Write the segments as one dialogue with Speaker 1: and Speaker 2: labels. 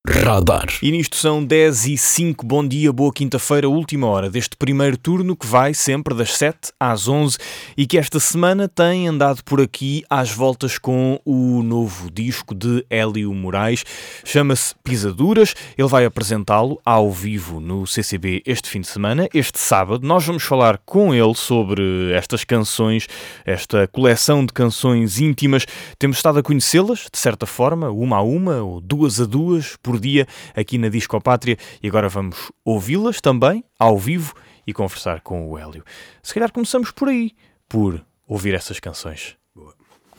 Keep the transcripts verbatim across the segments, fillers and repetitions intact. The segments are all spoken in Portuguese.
Speaker 1: Radar.
Speaker 2: E nisto são dez e cinco, bom dia, boa quinta-feira, última hora deste primeiro turno que vai sempre das sete às onze e que esta semana tem andado por aqui às voltas com o novo disco de Hélio Moraes. Chama-se Pisaduras, ele vai apresentá-lo ao vivo no C C B este fim de semana, este sábado. Nós vamos falar com ele sobre estas canções, esta coleção de canções íntimas. Temos estado a conhecê-las, de certa forma, uma a uma ou duas a duas, por dia aqui na Discopátria, e agora vamos ouvi-las também ao vivo e conversar com o Hélio. Se calhar começamos por aí, por ouvir essas canções.
Speaker 1: Boa.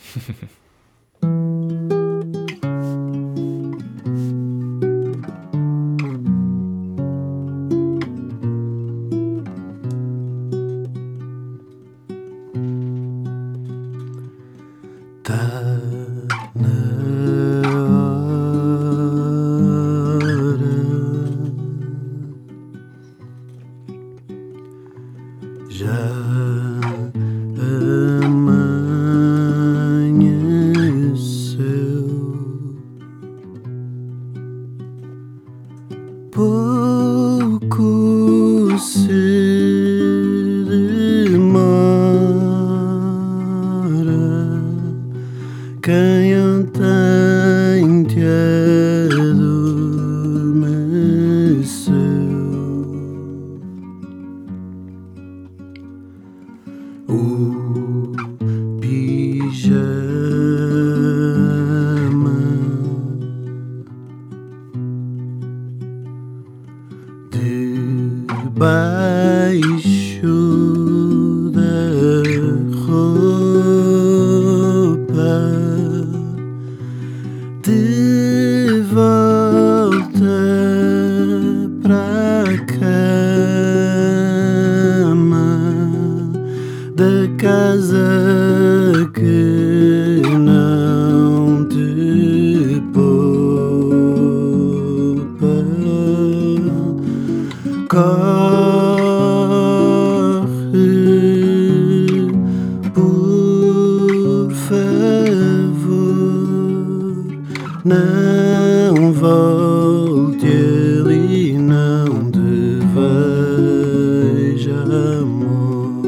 Speaker 3: Não volte ele e não te veja, amor.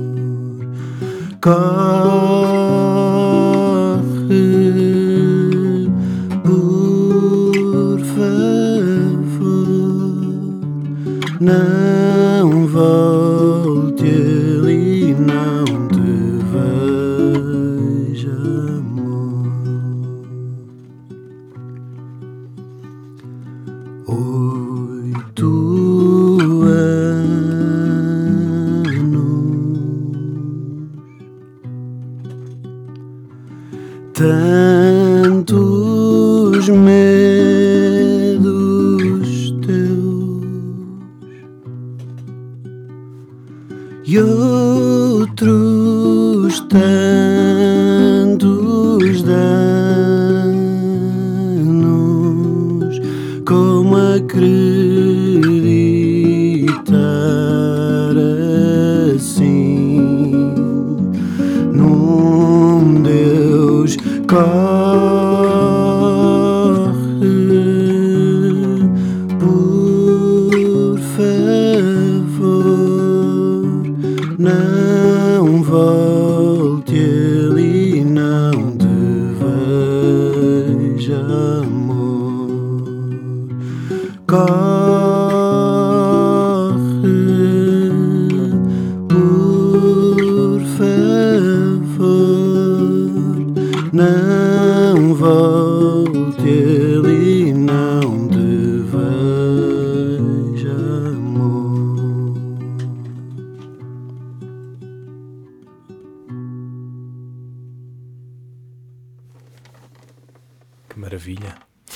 Speaker 3: Corre, por favor. Não volte ele e não te veja, amor. Oito anos, tantos medos teus e outros tantos danos. Como acreditar assim num Deus? Corre, por favor. Não volte ele e não te veja, amor. Corre, por favor. Não volte ele e não te veja, amor.
Speaker 2: Que maravilha.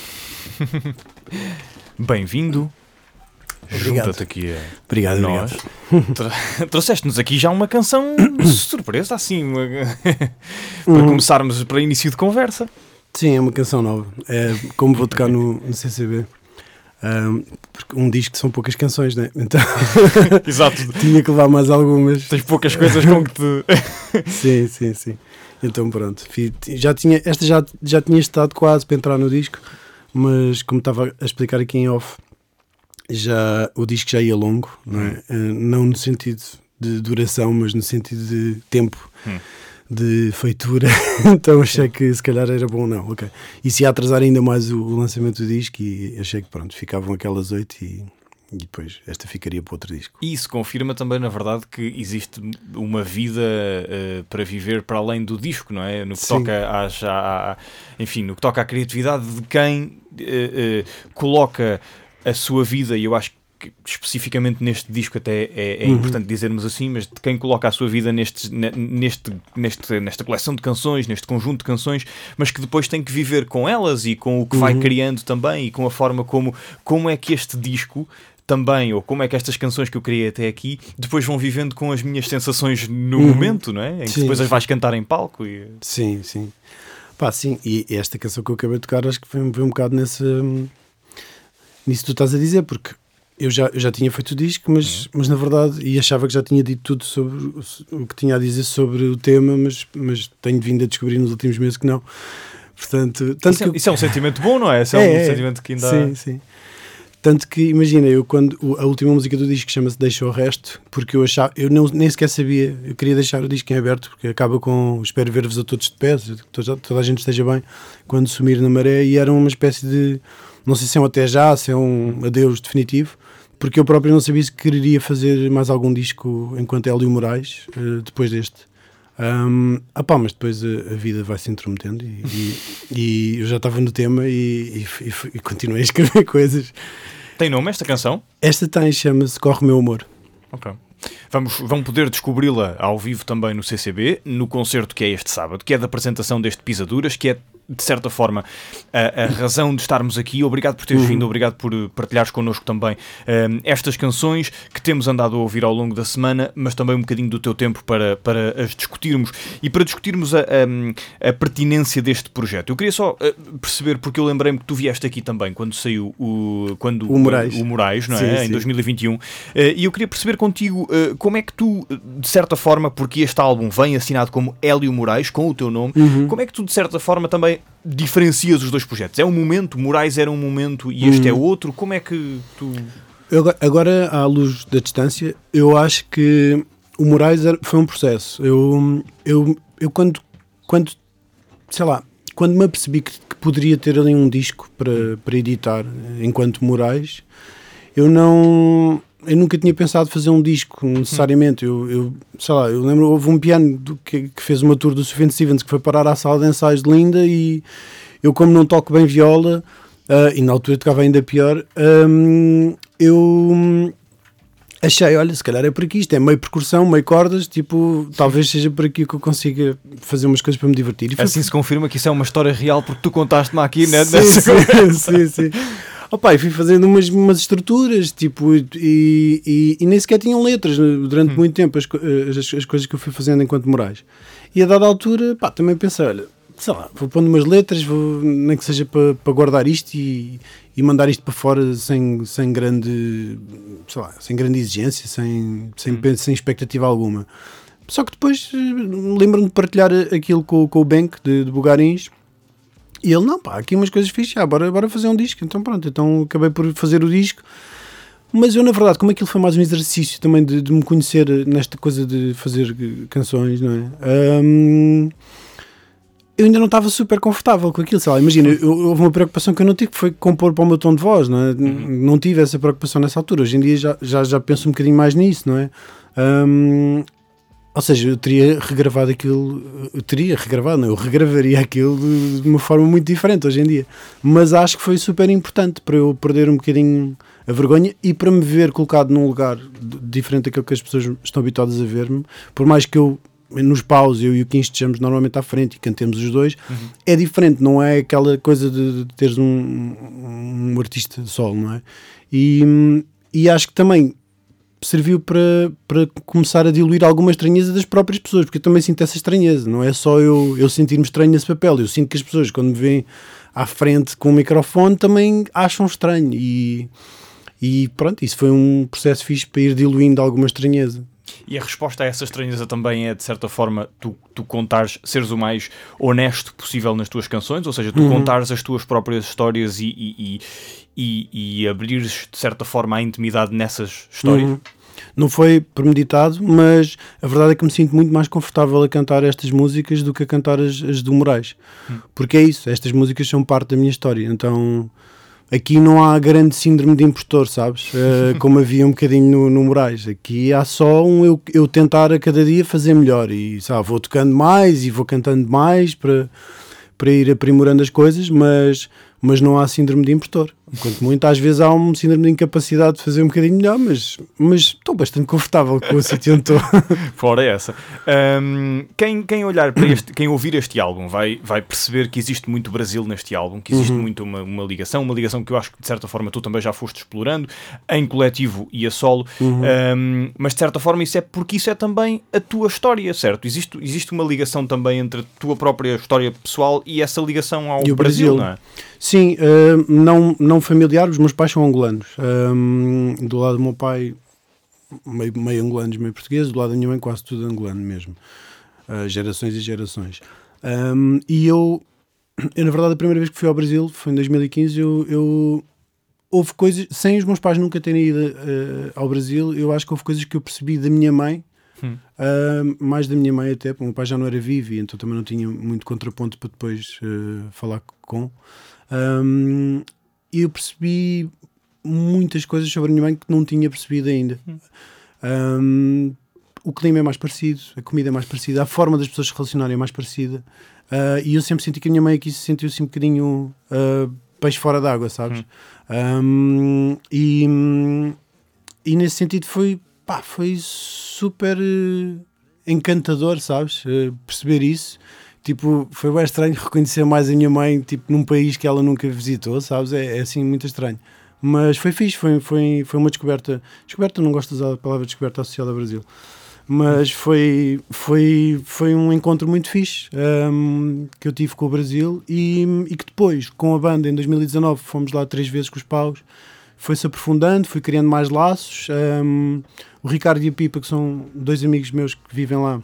Speaker 2: Bem-vindo.
Speaker 3: Obrigado.
Speaker 2: Junta-te aqui a
Speaker 3: Obrigado,
Speaker 2: nós.
Speaker 3: obrigado.
Speaker 2: Tra- Trouxeste-nos aqui já uma canção de surpresa, assim, uma- para
Speaker 3: Hum.
Speaker 2: começarmos para início de conversa.
Speaker 3: Sim, é uma canção nova. É como vou tocar no, no C C B. Um, porque um disco são poucas canções, né? Então
Speaker 2: Exato.
Speaker 3: tinha que levar mais algumas.
Speaker 2: Tens poucas coisas com que te...
Speaker 3: Sim, sim, sim. Então pronto. Fi- Já tinha, esta já, já tinha estado quase para entrar no disco, mas como estava a explicar aqui em off, já, o disco já ia longo, não é? Hum. Não no sentido de duração, mas no sentido de tempo. Hum. De feitura, então achei que se calhar era bom, não, ok. E se ia atrasar ainda mais o, o lançamento do disco, e achei que pronto, ficavam aquelas oito e, e depois esta ficaria para outro disco.
Speaker 2: E isso confirma também, na verdade, que existe uma vida uh, para viver para além do disco, não é? No que Sim. toca às, à, à, enfim, no que toca à criatividade de quem uh, uh, coloca a sua vida, e eu acho que especificamente neste disco até é, é uhum. importante dizermos assim, mas de quem coloca a sua vida neste, neste, neste, nesta coleção de canções, neste conjunto de canções, mas que depois tem que viver com elas e com o que uhum. vai criando também, e com a forma como, como é que este disco também, ou como é que estas canções que eu criei até aqui depois vão vivendo com as minhas sensações no uhum. momento, não é? Em que sim, depois as vais cantar em palco. E...
Speaker 3: Sim, sim. Pá, sim, e esta canção que eu acabei de tocar acho que foi, foi um bocado nesse, nisso que tu estás a dizer, porque Eu já, eu já tinha feito o disco, mas, uhum. mas na verdade, e achava que já tinha dito tudo sobre o que tinha a dizer sobre o tema, mas, mas tenho vindo a descobrir nos últimos meses que não. Portanto, tanto
Speaker 2: isso,
Speaker 3: que
Speaker 2: é,
Speaker 3: eu...
Speaker 2: isso é um sentimento bom, não é? Isso é, é um é, sentimento que ainda...
Speaker 3: Sim, sim. Tanto que, imagina, eu quando a última música do disco chama-se Deixa o Resto, porque eu achava, eu não, nem sequer sabia, eu queria deixar o disco em aberto, porque acaba com espero ver-vos a todos de pé, toda, toda a gente esteja bem, quando sumir na maré, e era uma espécie de, não sei se é um até já, se é um adeus definitivo, porque eu próprio não sabia se queria fazer mais algum disco enquanto Hélio Moraes, uh, depois deste. Um, ah pá, mas depois a, a vida vai se intrometendo e, e, e eu já estava no tema e, e, e, e continuei a escrever coisas.
Speaker 2: Tem nome esta canção?
Speaker 3: Esta tem, chama-se Corre Meu Amor.
Speaker 2: Ok. Vamos, vão poder descobri-la ao vivo também no C C B, no concerto que é este sábado, que é da apresentação deste Pisaduras, que é de certa forma a, a razão de estarmos aqui. Obrigado por teres uhum. vindo, obrigado por partilhares connosco também um, estas canções que temos andado a ouvir ao longo da semana, mas também um bocadinho do teu tempo para, para as discutirmos e para discutirmos a, a, a pertinência deste projeto. Eu queria só uh, perceber, porque eu lembrei-me que tu vieste aqui também quando saiu o, quando,
Speaker 3: o Moraes,
Speaker 2: o Moraes não é?
Speaker 3: Sim,
Speaker 2: em
Speaker 3: sim.
Speaker 2: dois mil e vinte e um, uh, e eu queria perceber contigo uh, como é que tu, de certa forma, porque este álbum vem assinado como Hélio Moraes, com o teu nome, uhum. como é que tu, de certa forma, também diferencias os dois projetos? É um momento, Moraes era um momento e este uhum. é outro, como é que tu...
Speaker 3: Eu, agora, à luz da distância, eu acho que o Moraes foi um processo. Eu, eu, eu quando, quando, sei lá, quando me apercebi que, que poderia ter ali um disco para, para editar enquanto Moraes, eu não... Eu nunca tinha pensado fazer um disco, necessariamente. Eu, eu sei lá, eu lembro, houve um piano do, que, que fez uma tour do Sufjan Stevens que foi parar à sala de ensaios de Linda, e eu, como não toco bem viola, uh, e na altura tocava ainda pior, um, eu achei, olha, se calhar é por aqui, isto é meio percussão, meio cordas, tipo, talvez seja por aqui que eu consiga fazer umas coisas para me divertir. E
Speaker 2: assim foi... se confirma que isso é uma história real, porque tu contaste-me aqui, né?
Speaker 3: Sim, sim, sim, sim. Opa, e fui fazendo umas, umas estruturas, tipo, e, e, e nem sequer tinham letras durante hum. muito tempo as, as, as coisas que eu fui fazendo enquanto Moraes. E a dada altura, pá, também pensei, olha, sei lá, vou pondo umas letras, vou, nem que seja para, para guardar isto e, e mandar isto para fora sem, sem grande, sei lá, sem grande exigência, sem, sem, hum. sem expectativa alguma. Só que depois lembro-me de partilhar aquilo com, com o Bank de, de Bugarins. E ele, não, pá, aqui umas coisas fixas, ah, bora, bora fazer um disco. Então pronto, então acabei por fazer o disco. Mas eu, na verdade, como aquilo foi mais um exercício também de, de me conhecer nesta coisa de fazer canções, não é? Um, eu ainda não estava super confortável com aquilo, sei lá, imagina, eu, houve uma preocupação que eu não tive, que foi compor para o meu tom de voz, não é? Uhum. Não tive essa preocupação nessa altura. Hoje em dia já, já, já penso um bocadinho mais nisso, não é? Um, Ou seja, eu teria regravado aquilo, eu teria regravado, não, eu regravaria aquilo de, de uma forma muito diferente hoje em dia. Mas acho que foi super importante para eu perder um bocadinho a vergonha e para me ver colocado num lugar diferente daquilo que as pessoas estão habituadas a ver-me. Por mais que eu, nos paus, eu e o Kim estejamos normalmente à frente e cantemos os dois, uhum. é diferente, não é aquela coisa de, de teres um, um artista de solo, não é? E, e acho que também serviu para, para começar a diluir alguma estranheza das próprias pessoas, porque eu também sinto essa estranheza, não é só eu, eu sentir-me estranho nesse papel, eu sinto que as pessoas, quando me veem à frente com o microfone, também acham estranho, e, e pronto, isso foi um processo fixe para ir diluindo alguma estranheza.
Speaker 2: E a resposta a essa estranheza também é, de certa forma, tu, tu contares, seres o mais honesto possível nas tuas canções, ou seja, tu uhum. contares as tuas próprias histórias e, e, e, e, e abrires, de certa forma, a intimidade nessas histórias.
Speaker 3: Uhum. Não foi premeditado, mas a verdade é que me sinto muito mais confortável a cantar estas músicas do que a cantar as, as do Moraes. Hum. Porque é isso, estas músicas são parte da minha história. Então aqui não há grande síndrome de impostor, sabes? Uh, como havia um bocadinho no, no Moraes. Aqui há só um eu, eu tentar a cada dia fazer melhor. E sabe, vou tocando mais e vou cantando mais para, para ir aprimorando as coisas, mas, mas não há síndrome de impostor. Quanto muito, às vezes há um síndrome de incapacidade de fazer um bocadinho melhor, mas, mas estou bastante confortável com o sítio onde estou.
Speaker 2: Fora essa. Um, quem, quem olhar para este, quem ouvir este álbum vai, vai perceber que existe muito Brasil neste álbum, que existe uhum. muito uma, uma ligação, uma ligação que eu acho que de certa forma tu também já foste explorando, em coletivo e a solo, uhum. um, mas de certa forma isso é porque isso é também a tua história, certo? Existe, existe uma ligação também entre a tua própria história pessoal e essa ligação ao Brasil, Brasil, não é?
Speaker 3: Sim, uh, não, não familiar, os meus pais são angolanos. Um, do lado do meu pai, meio, meio angolanos, meio portugueses, do lado da minha mãe, quase tudo angolano mesmo. Uh, gerações e gerações. Um, e eu, eu, na verdade, a primeira vez que fui ao Brasil foi em dois mil e quinze. Eu, eu, houve coisas, sem os meus pais nunca terem ido uh, ao Brasil, eu acho que houve coisas que eu percebi da minha mãe. Hum. Uh, mais da minha mãe até, porque o meu pai já não era vivo, então também não tinha muito contraponto para depois uh, falar com. Um, e eu percebi muitas coisas sobre a minha mãe que não tinha percebido ainda. Hum. Um, o clima é mais parecido, a comida é mais parecida, a forma das pessoas se relacionarem é mais parecida. Uh, e eu sempre senti que a minha mãe aqui se sentiu assim um bocadinho uh, peixe fora d'água, sabes? Hum. Um, e, e nesse sentido foi, pá, foi super uh, encantador, sabes? Uh, perceber isso. Tipo, foi bem estranho reconhecer mais a minha mãe, tipo, num país que ela nunca visitou, sabes? É, é assim, muito estranho. Mas foi fixe, foi, foi, foi uma descoberta. Descoberta, não gosto de usar a palavra descoberta associada ao Brasil. Mas foi, foi, foi um encontro muito fixe um, que eu tive com o Brasil e, e que depois, com a banda, em dois mil e dezanove, fomos lá três vezes com os paus, foi-se aprofundando, fui criando mais laços. Um, o Ricardo e a Pipa, que são dois amigos meus que vivem lá,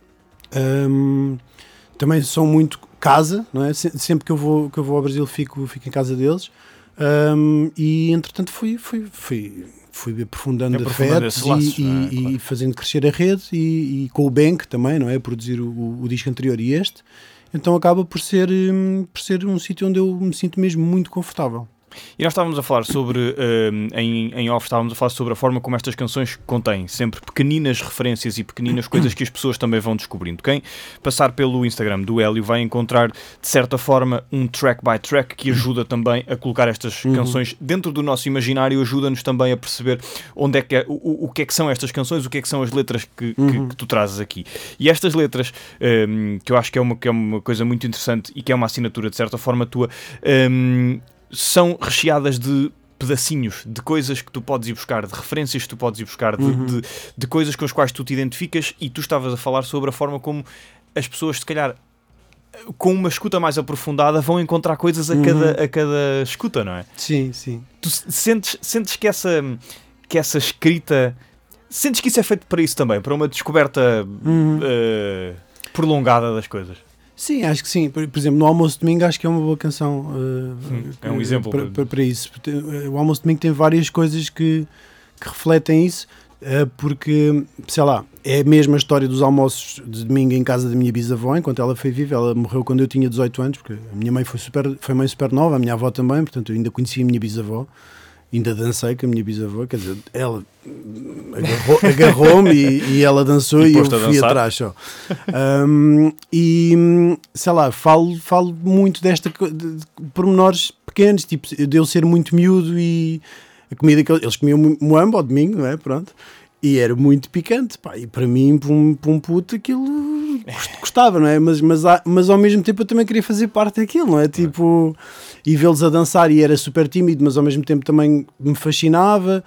Speaker 3: um, também são muito casa, não é? Sempre que eu vou, que eu vou ao Brasil fico, fico em casa deles. Um, e entretanto fui, fui, fui, fui aprofundando, aprofundando afetos e, laços, e, é? e claro. Fazendo crescer a rede e, e com o Bank também, não é? Produzir o, o disco anterior e este. Então acaba por ser, por ser um sítio onde eu me sinto mesmo muito confortável.
Speaker 2: E nós estávamos a falar sobre, uh, em, em off, estávamos a falar sobre a forma como estas canções contêm sempre pequeninas referências e pequeninas coisas que as pessoas também vão descobrindo. Quem passar pelo Instagram do Hélio vai encontrar, de certa forma, um track by track que ajuda também a colocar estas uhum. canções dentro do nosso imaginário, ajuda-nos também a perceber onde é que é, o, o que é que são estas canções, o que é que são as letras que, uhum. que, que tu trazes aqui. E estas letras, um, que eu acho que é, uma, que é uma coisa muito interessante e que é uma assinatura, de certa forma, tua... Um, são recheadas de pedacinhos, de coisas que tu podes ir buscar, de referências que tu podes ir buscar, de, uhum. de, de coisas com as quais tu te identificas, e tu estavas a falar sobre a forma como as pessoas, se calhar, com uma escuta mais aprofundada, vão encontrar coisas a, uhum. cada, a cada escuta, não é?
Speaker 3: Sim, sim.
Speaker 2: Tu sentes, sentes que, essa, que essa escrita... Sentes que isso é feito para isso também, para uma descoberta uhum. uh, prolongada das coisas?
Speaker 3: Sim, acho que sim. Por, por exemplo, no Almoço de Domingo acho que é uma boa canção uh,
Speaker 2: hum, é um exemplo
Speaker 3: para, para, para isso. O Almoço de Domingo tem várias coisas que, que refletem isso, uh, porque, sei lá, é a mesma história dos almoços de domingo em casa da minha bisavó, enquanto ela foi viva. Ela morreu quando eu tinha dezoito anos, porque a minha mãe foi, super, foi mãe super nova, a minha avó também, portanto eu ainda conhecia a minha bisavó. Ainda dancei com a minha bisavó, quer dizer, ela agarrou, agarrou-me e, e ela dançou e, e eu fui atrás só. Um, e, sei lá, falo, falo muito desta, de, de pormenores pequenos, tipo, de eu ser muito miúdo e a comida que eles comiam moamba ao domingo, não é? Pronto. E era muito picante, pá, e para mim, para um, para um puto, aquilo gostava, não é? Mas, mas, mas ao mesmo tempo eu também queria fazer parte daquilo, não é? Tipo, e vê-los a dançar, e era super tímido, mas ao mesmo tempo também me fascinava.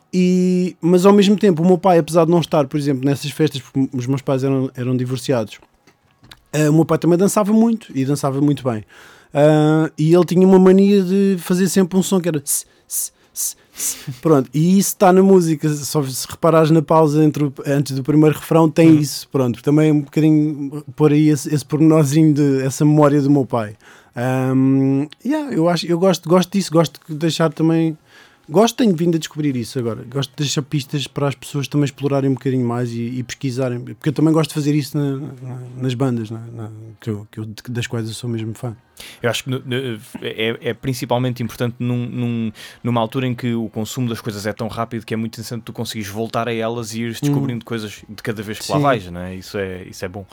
Speaker 3: E, mas ao mesmo tempo, o meu pai, apesar de não estar, por exemplo, nessas festas, porque os meus pais eram, eram divorciados, uh, o meu pai também dançava muito, e dançava muito bem. Uh, e ele tinha uma mania de fazer sempre um som que era... S, s, s, Pronto, e isso está na música, só se reparares na pausa entre o, antes do primeiro refrão, tem hum. isso, pronto, também é um bocadinho por aí esse, esse pormenorzinho, de, essa memória do meu pai. Um, yeah, eu, acho, eu gosto, gosto disso, gosto de deixar também, gosto, tenho vindo a descobrir isso agora, gosto de deixar pistas para as pessoas também explorarem um bocadinho mais e, e pesquisarem, porque eu também gosto de fazer isso na, na, nas bandas, na, na, que eu, que eu, das quais eu sou mesmo fã.
Speaker 2: Eu acho que é, é principalmente importante num, num, numa altura em que o consumo das coisas é tão rápido que é muito interessante tu conseguires voltar a elas e ires descobrindo hum. coisas de cada vez que Sim. lá vais, não é? Isso é, isso é bom.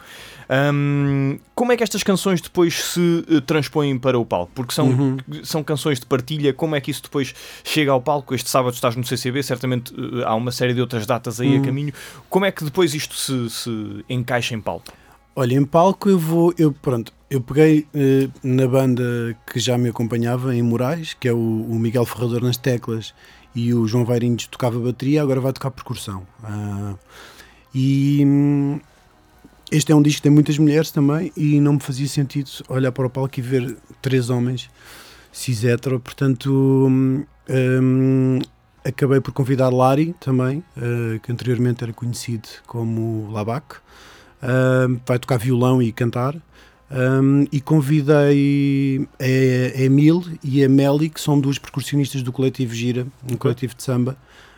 Speaker 2: Um, como é que estas canções depois se uh, transpõem para o palco? Porque são, uhum. são canções de partilha, como é que isso depois chega ao palco? Este sábado estás no C C B, certamente uh, há uma série de outras datas aí uhum. a caminho. Como é que depois isto se, se encaixa em palco?
Speaker 3: Olha, em palco eu vou, eu, pronto, eu peguei uh, na banda que já me acompanhava em Moraes, que é o, o Miguel Ferrador nas teclas e o João Vairinhos tocava bateria, agora vai tocar percussão. Uh, e um, este é um disco que tem muitas mulheres também e não me fazia sentido olhar para o palco e ver três homens cis-hetero, portanto um, um, acabei por convidar Lari também, uh, que anteriormente era conhecido como Labac. Uh, vai tocar violão e cantar, um, e convidei a, a Emil e a Meli, que são duas percussionistas do coletivo Gira, um coletivo de samba,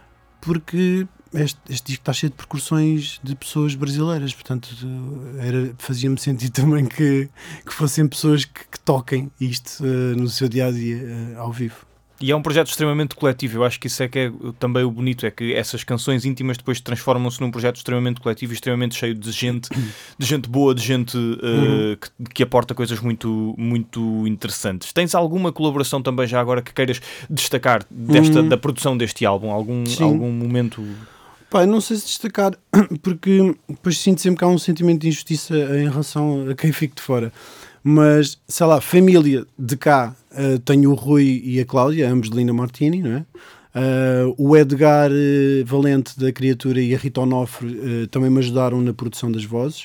Speaker 3: porque este, este disco está cheio de percussões de pessoas brasileiras, portanto era, fazia-me sentido também que, que fossem pessoas que, que toquem isto uh, no seu dia-a-dia uh, ao vivo.
Speaker 2: E é um projeto extremamente coletivo, eu acho que isso é que é também o bonito, é que essas canções íntimas depois transformam-se num projeto extremamente coletivo e extremamente cheio de gente, de gente boa, de gente uh, uhum. que, que aporta coisas muito, muito interessantes. Tens alguma colaboração também já agora que queiras destacar desta, uhum. da produção deste álbum? Algum, algum momento...
Speaker 3: Pá, não sei se destacar, porque depois sinto sempre que há um sentimento de injustiça em relação a quem fique de fora. Mas, sei lá, família de cá, uh, tenho o Rui e a Cláudia, ambos de Lina Martini, não é? Uh, o Edgar uh, Valente da Criatura e a Rita Onofre uh, também me ajudaram na produção das vozes.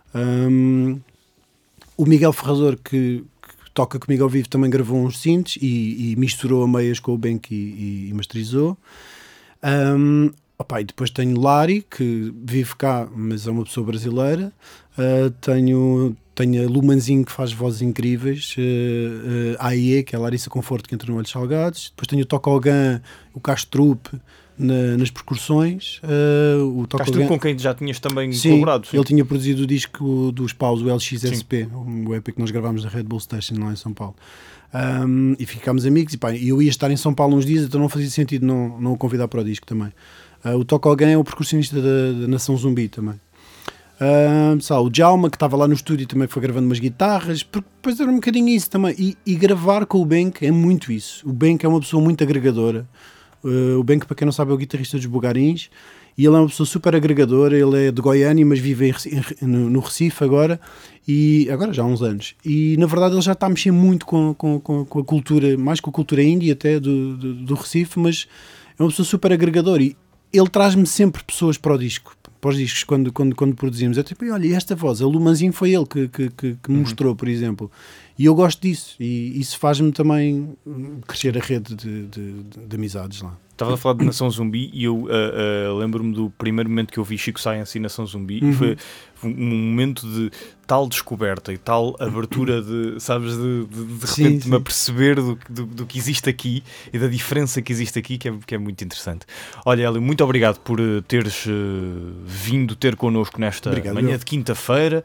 Speaker 3: Um, o Miguel Ferrador, que, que toca comigo ao vivo, também gravou uns synths e, e misturou a meias com o Benk e, e, e masterizou. Um, opa, e depois tenho Lari, que vive cá, mas é uma pessoa brasileira. Uh, tenho... Tenho a Lumanzinho, que faz vozes incríveis, uh, uh, a AIE, que é a Larissa Conforto, que entra no Olhos Salgados. Depois tenho o Tocogan, o Castrup na, nas percussões. Uh, o
Speaker 2: Castrup, com quem já tinhas também
Speaker 3: sim,
Speaker 2: colaborado. Sim,
Speaker 3: ele tinha produzido o disco dos Paus, o L X S P, o E P que nós gravámos na Red Bull Station lá em São Paulo. Um, e ficámos amigos. E pá, eu ia estar em São Paulo uns dias, então não fazia sentido não, não o convidar para o disco também. Uh, o Tocogan é o percussionista da, da Nação Zumbi também. Uh, sabe, o Djalma, que estava lá no estúdio, também foi gravando umas guitarras, porque depois era um bocadinho isso também. E, e gravar com o Benk é muito isso. O Benk é uma pessoa muito agregadora. Uh, o Benk, para quem não sabe, é o guitarrista dos Bugarins e ele é uma pessoa super agregadora. Ele é de Goiânia, mas vive em, em, no, no Recife agora, e agora já há uns anos. E na verdade ele já está a mexer muito com, com, com, com a cultura, mais com a cultura índia até do, do, do Recife, mas é uma pessoa super agregadora e ele traz-me sempre pessoas para o disco. Para os discos, quando, quando, quando produzimos, é tipo, olha, esta voz, a Lumanzinho foi ele que, que, que, que me mostrou, uhum. por exemplo, e eu gosto disso, e isso faz-me também crescer a rede de, de, de, de amizades lá.
Speaker 2: Estava a falar de Nação Zumbi e eu uh, uh, lembro-me do primeiro momento que eu vi Chico Science e Nação Zumbi, uhum. e foi um momento de tal descoberta e tal abertura de, sabes, de, de, de
Speaker 3: sim,
Speaker 2: repente
Speaker 3: sim.
Speaker 2: me aperceber do, do, do que existe aqui e da diferença que existe aqui, que é, que é muito interessante. Olha, Hélio, muito obrigado por uh, teres uh, vindo ter connosco nesta obrigado, manhã eu. de quinta-feira.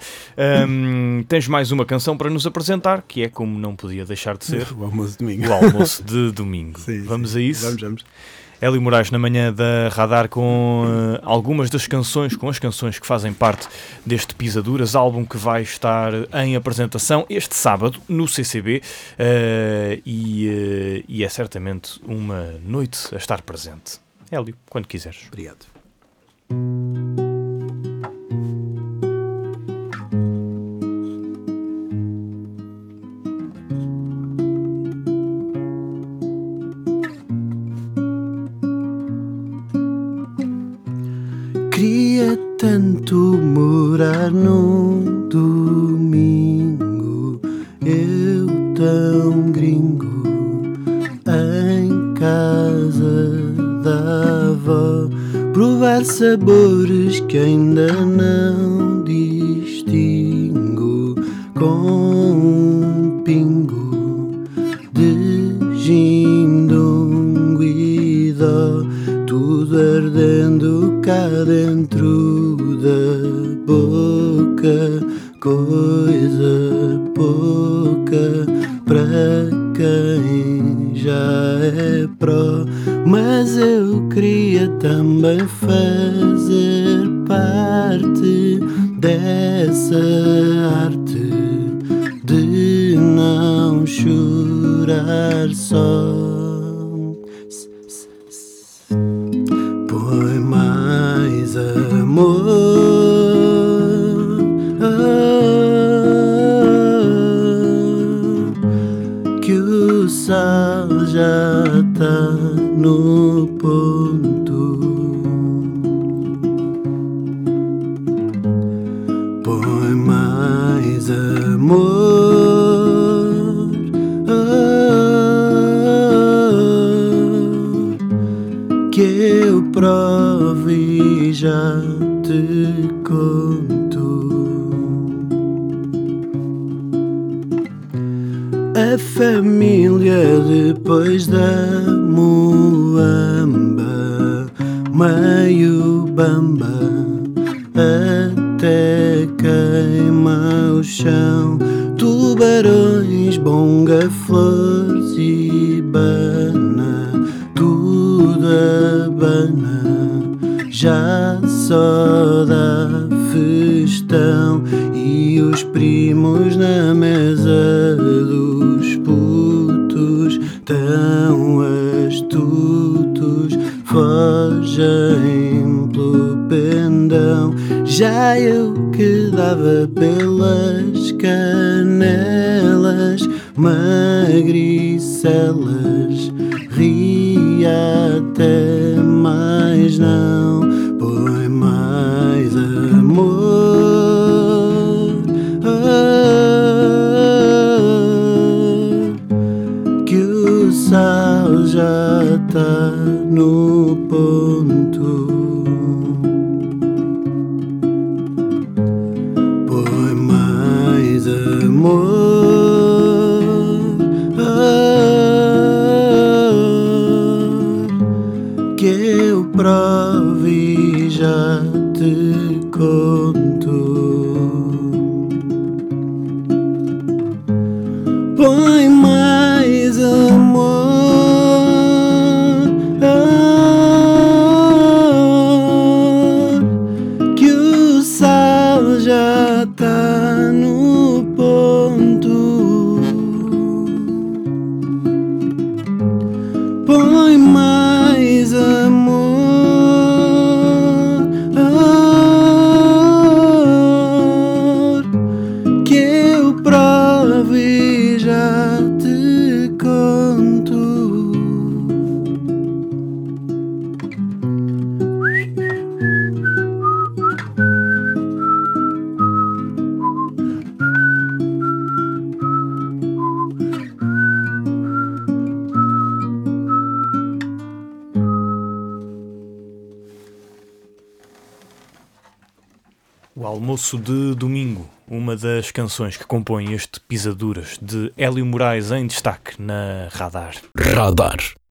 Speaker 2: Um, tens mais uma canção para nos apresentar, que é, como não podia deixar de ser,
Speaker 3: o almoço de domingo.
Speaker 2: O almoço de domingo.
Speaker 3: Sim,
Speaker 2: vamos
Speaker 3: sim.
Speaker 2: a isso?
Speaker 3: Vamos, vamos.
Speaker 2: Hélio Moraes na manhã da Radar com uh, algumas das canções, com as canções que fazem parte deste Pisaduras, álbum que vai estar em apresentação este sábado no C C B uh, e, uh, e é certamente uma noite a estar presente. Hélio, quando quiseres.
Speaker 3: Obrigado. Queria tanto morar num domingo, eu tão gringo, em casa da avó, provar sabores que ainda não distingo, com um pingo de gindongo e dó, tudo ardendo cá dentro da boca, coisa pouca para quem já é pró, mas eu queria também fazer parte dessa arte de não chorar só. Põe mais amor, que o sal já tá no ponto. Põe mais amor, que eu provo e já te conto. A família depois da muamba, meio bamba, até queima o chão. Tubarões, bonga, flores e bana, tudo abana, já só dá festão. E os primos na mesa dos putos tão astutos, fogem pelo pendão. Já eu que dava pelas canelas, magricelas, ria até mais não. Põe mais amor, que o sal já tá no ponto. Põe mais amor, que eu provo e já te conto. Põe mais amor, que o sal já tá no ponto. Põe mais amor, que eu provo e já te conto.
Speaker 2: O Almoço de Domingo, uma das canções que compõem este Pisaduras de Hélio Moraes em destaque na Radar.
Speaker 1: Radar.